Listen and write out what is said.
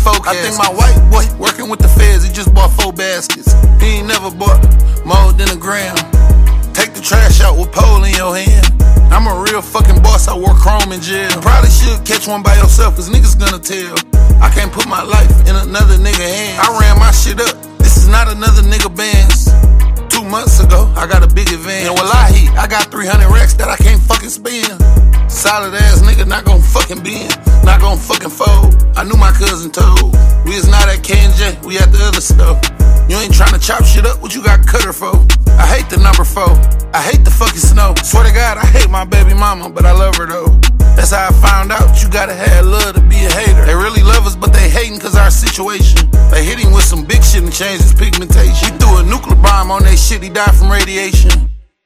I think my white boy working with the feds, he just bought 4 baskets. He ain't never bought more than a gram. Take the trash out with pole in your hand. I'm a real fucking boss, I wore chrome in jail. Probably should catch one by yourself, cause niggas gonna tell. I can't put my life in another nigga hands. I ran my shit up, this is not another nigga bands. 2 months ago, I got a big advance. And wallahi, I got 300 racks that I can't fucking spend. Solid ass nigga, not gon' fucking bend, not gon' fucking fold. I knew my cousin told. We is not at K&J, we at the other stuff. You ain't tryna chop shit up, what you got cutter for? I hate the number 4, I hate the fucking snow. Swear to God, I hate my baby mama, but I love her though. That's how I found out, you gotta have love to be a hater. They really love us, but they hating cause our situation. They hit him with some big shit and changed his pigmentation. He threw a nuclear bomb on that shit, he died from radiation.